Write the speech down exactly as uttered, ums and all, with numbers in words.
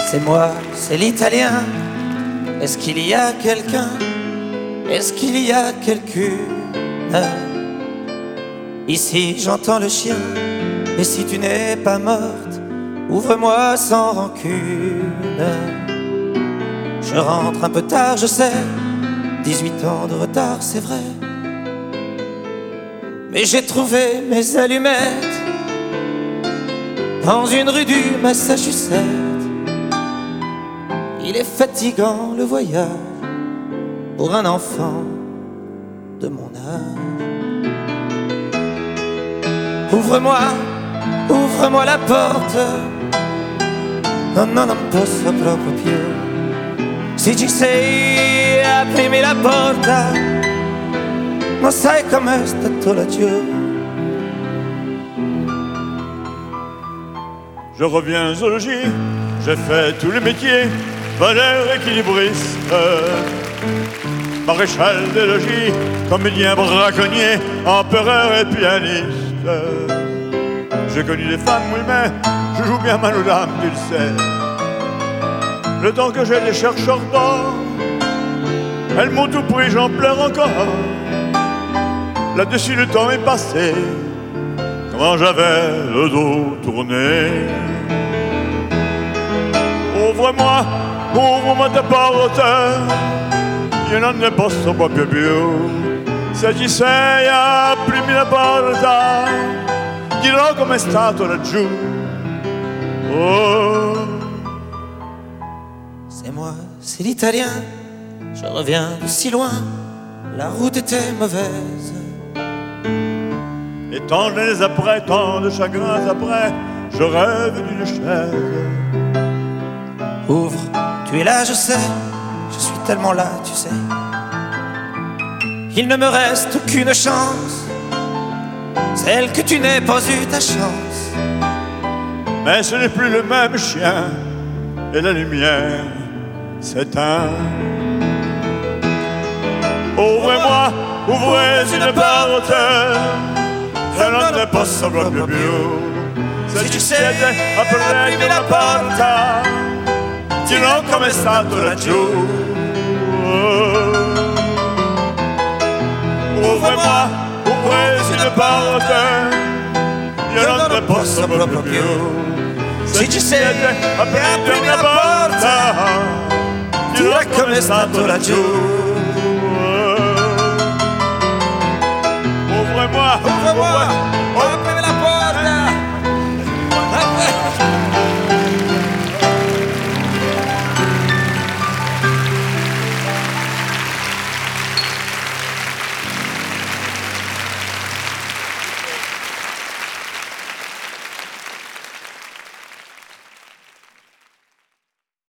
C'est moi, c'est l'Italien. Est-ce qu'il y a quelqu'un? Est-ce qu'il y a quelqu'une? Ici j'entends le chien. Et si tu n'es pas morte, ouvre-moi sans rancune. Je rentre un peu tard, je sais, dix-huit ans de retard, c'est vrai. Mais j'ai trouvé mes allumettes dans une rue du Massachusetts. Il est fatigant le voyage pour un enfant de mon âge. Ouvre-moi, ouvre-moi la porte. Non, non, non posso proprio più. Se ci sei, aprimi la porta. Non sai com'è stato laggiù. Je reviens au logis, j'ai fait tous les métiers, voleur, équilibriste, maréchal des logis, comédien, braconnier, empereur et pianiste. J'ai connu des femmes, oui, mais je joue bien mal aux dames, tu le sais. Le temps que j'ai des chercheurs d'or, elles m'ont tout pris, j'en pleure encore. Là-dessus le temps est passé, comment j'avais le dos tourné. Ouvre-moi, ouvre-moi ta porte, io non ne posso proprio più. Se ci sei, aprimi la porta, dirò com'è stato laggiù. Oh. C'est moi, c'est l'Italien. Je reviens de si loin, la route était mauvaise. Et tant d'années après, tant de chagrins après, je rêve d'une chaise. Ouvre, tu es là, je sais, je suis tellement là, tu sais. Il ne me reste qu'une chance, celle que tu n'aies pas eu ta chance. Mais ce n'est plus le même chien, et la lumière s'éteint. Ouvrez-moi, ouvrez une porte, je non ne posso proprio più. Se ci siete, aprimi la porta, dirò com'è stato laggiù. Ouvre-moi, ouvrez une porte, io non ne posso proprio più. Se ci siete, aprimi la porta, dirò com'è stato laggiù. Ouvre-moi, ouvre-moi, ouvre-moi.